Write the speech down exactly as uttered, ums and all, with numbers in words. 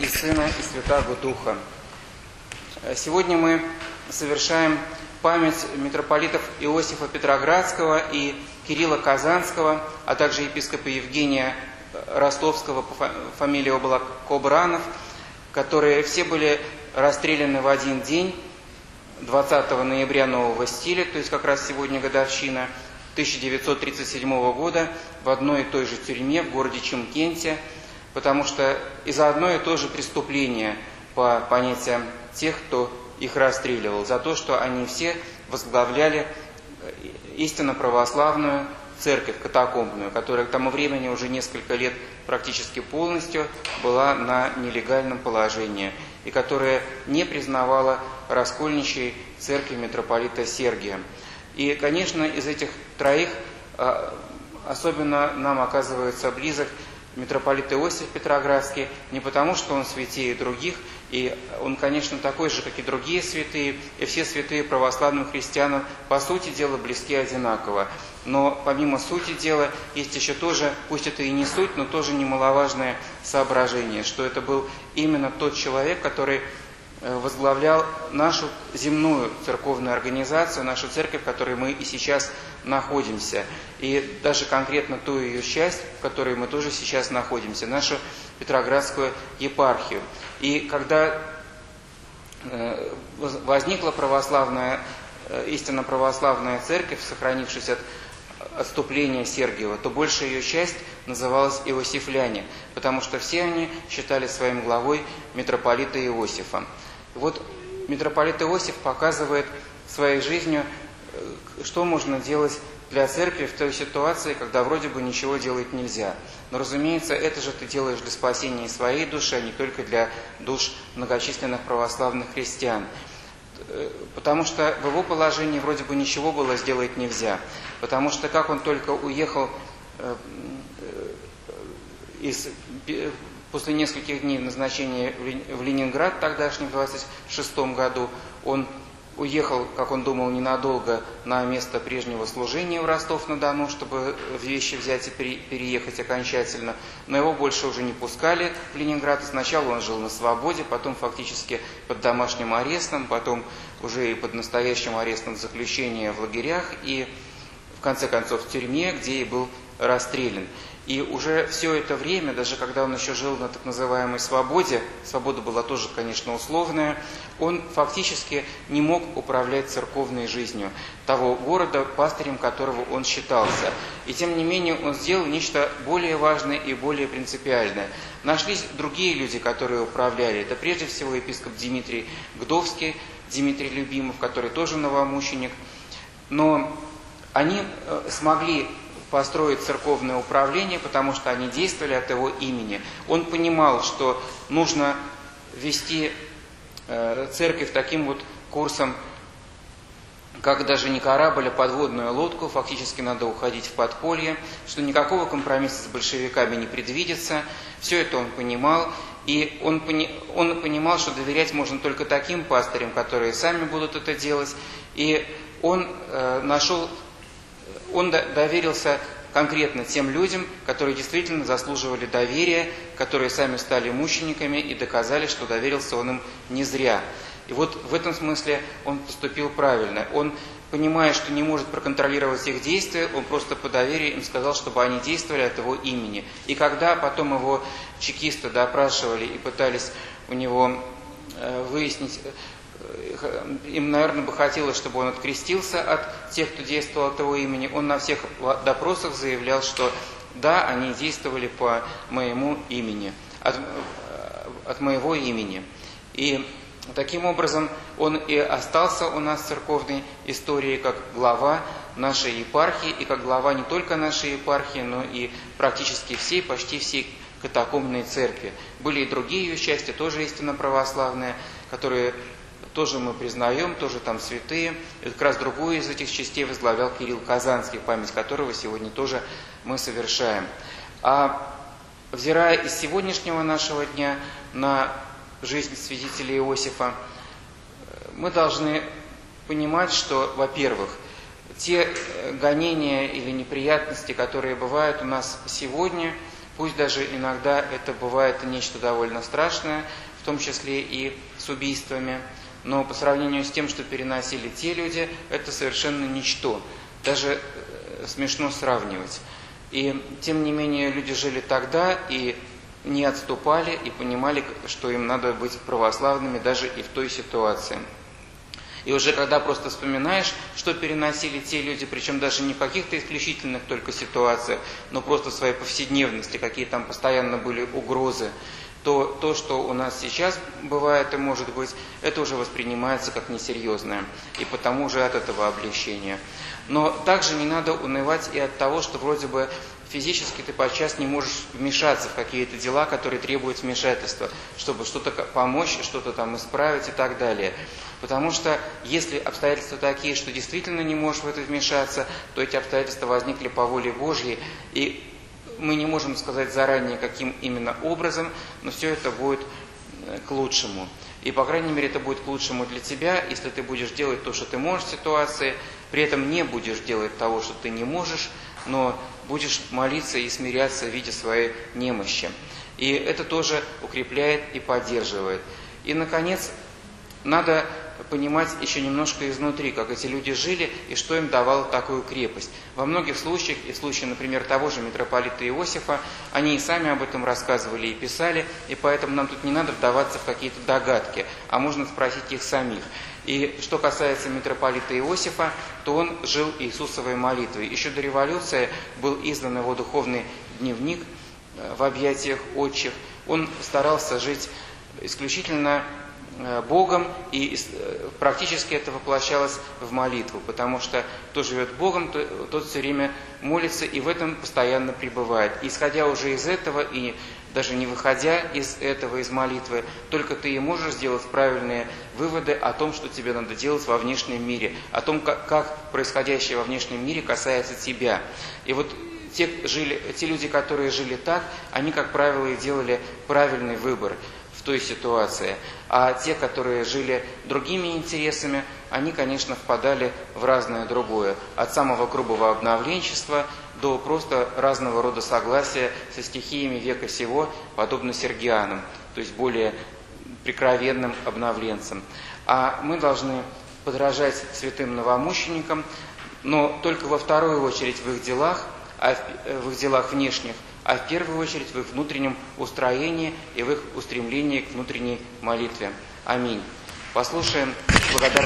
и Сына, и Святаго Духа. Сегодня мы совершаем память митрополитов Иосифа Петроградского и Кирилла Казанского, а также епископа Евгения Ростовского, по фамилии его была Кобранов, которые все были расстреляны в один день, двадцатого ноября нового стиля, то есть как раз сегодня годовщина, тысяча девятьсот тридцать седьмого года, в одной и той же тюрьме в городе Чимкенте, потому что и за одно и то же преступление по понятиям тех, кто их расстреливал, за то, что они все возглавляли истинно православную церковь катакомбную, которая к тому времени уже несколько лет практически полностью была на нелегальном положении и которая не признавала раскольничьей церкви митрополита Сергия. И, конечно, из этих троих особенно нам оказывается близок митрополит Иосиф Петроградский, не потому, что он святее других, и он, конечно, такой же, как и другие святые, и все святые православным христианам, по сути дела, близки одинаково. Но помимо сути дела, есть еще тоже, пусть это и не суть, но тоже немаловажное соображение, что это был именно тот человек, который возглавлял нашу земную церковную организацию, нашу церковь, в которой мы и сейчас находимся. И даже конкретно ту ее часть, в которой мы тоже сейчас находимся, нашу Петроградскую епархию. И когда возникла православная, истинно православная церковь, сохранившись от отступления Сергиева, то большая ее часть называлась иосифляне, потому что все они считали своим главой митрополита Иосифа. Вот митрополит Иосиф показывает своей жизнью, что можно делать для церкви в той ситуации, когда вроде бы ничего делать нельзя. Но, разумеется, это же ты делаешь для спасения своей души, а не только для душ многочисленных православных христиан. Потому что в его положении вроде бы ничего было сделать нельзя. Потому что как он только уехал из... После нескольких дней назначения в Ленинград, тогдашний, в двадцать шестом году, он уехал, как он думал, ненадолго на место прежнего служения в Ростов-на-Дону, чтобы вещи взять и переехать окончательно. Но его больше уже не пускали в Ленинград. Сначала он жил на свободе, потом фактически под домашним арестом, потом уже и под настоящим арестом заключения в лагерях и, в конце концов, в тюрьме, где и был расстрелян. И уже все это время, даже когда он еще жил на так называемой свободе, свобода была тоже, конечно, условная, он фактически не мог управлять церковной жизнью того города, пастырем которого он считался. И тем не менее он сделал нечто более важное и более принципиальное. Нашлись другие люди, которые управляли. Это прежде всего епископ Дмитрий Гдовский, Дмитрий Любимов, который тоже новомученик. Но они смогли построить церковное управление, потому что они действовали от его имени. Он понимал, что нужно вести э, церковь таким вот курсом, как даже не корабль, а подводную лодку, фактически надо уходить в подполье, что никакого компромисса с большевиками не предвидится. Все это он понимал, и он, пони, он понимал, что доверять можно только таким пастырям, которые сами будут это делать, и он э, нашел Он доверился конкретно тем людям, которые действительно заслуживали доверия, которые сами стали мучениками и доказали, что доверился он им не зря. И вот в этом смысле он поступил правильно. Он, понимая, что не может проконтролировать их действия, он просто по доверию им сказал, чтобы они действовали от его имени. И когда потом его чекисты допрашивали и пытались у него выяснить, им, наверное, бы хотелось, чтобы он открестился от тех, кто действовал от его имени. Он на всех допросах заявлял, что да, они действовали по моему имени, от, от моего имени. И таким образом он и остался у нас в церковной истории как глава нашей епархии, и как глава не только нашей епархии, но и практически всей, почти всей катакомбной церкви. Были и другие ее части, тоже истинно православные, которые тоже мы признаем, тоже там святые. И как раз другую из этих частей возглавлял Кирилл Казанский, память которого сегодня тоже мы совершаем. А взирая из сегодняшнего нашего дня на жизнь святителя Иосифа, мы должны понимать, что, во-первых, те гонения или неприятности, которые бывают у нас сегодня, Пусть даже иногда это бывает нечто довольно страшное, в том числе и с убийствами, но по сравнению с тем, что переносили те люди, это совершенно ничто. Даже смешно сравнивать. И тем не менее люди жили тогда и не отступали, и понимали, что им надо быть православными даже и в той ситуации. И уже когда просто вспоминаешь, что переносили те люди, причем даже не в каких-то исключительных только ситуациях, но просто в своей повседневности, какие там постоянно были угрозы, то то, что у нас сейчас бывает и может быть, это уже воспринимается как несерьезное, и потому же от этого облегчения. Но также не надо унывать и от того, что вроде бы физически ты подчас не можешь вмешаться в какие-то дела, которые требуют вмешательства, чтобы что-то помочь, что-то там исправить и так далее. Потому что если обстоятельства такие, что действительно не можешь в это вмешаться, то эти обстоятельства возникли по воле Божьей, и мы не можем сказать заранее, каким именно образом, но все это будет к лучшему. И, по крайней мере, это будет к лучшему для тебя, если ты будешь делать то, что ты можешь в ситуации, при этом не будешь делать того, что ты не можешь, но будешь молиться и смиряться, видя своей немощи. И это тоже укрепляет и поддерживает. И, наконец, надо понимать еще немножко изнутри, как эти люди жили и что им давало такую крепость. Во многих случаях, и в случае, например, того же митрополита Иосифа, они и сами об этом рассказывали и писали, и поэтому нам тут не надо вдаваться в какие-то догадки, а можно спросить их самих. И что касается митрополита Иосифа, то он жил Иисусовой молитвой. Еще до революции был издан его духовный дневник в объятиях отчих. Он старался жить исключительно Богом, и практически это воплощалось в молитву, потому что кто живет Богом, тот все время молится и в этом постоянно пребывает. И исходя уже из этого, и даже не выходя из этого, из молитвы, только ты и можешь сделать правильные выводы о том, что тебе надо делать во внешнем мире, о том, как, как происходящее во внешнем мире касается тебя. И вот те, жили, те люди, которые жили так, они, как правило, и делали правильный выбор в той ситуации. А те, которые жили другими интересами, они, конечно, впадали в разное другое. От самого грубого обновленчества до просто разного рода согласия со стихиями века сего, подобно Сергианам, то есть более прикровенным обновленцам. А мы должны подражать святым новомученикам, но только во вторую очередь в их делах, а в их делах внешних, а в первую очередь в их внутреннем устроении и в их устремлении к внутренней молитве. Аминь. Послушаем благодарность.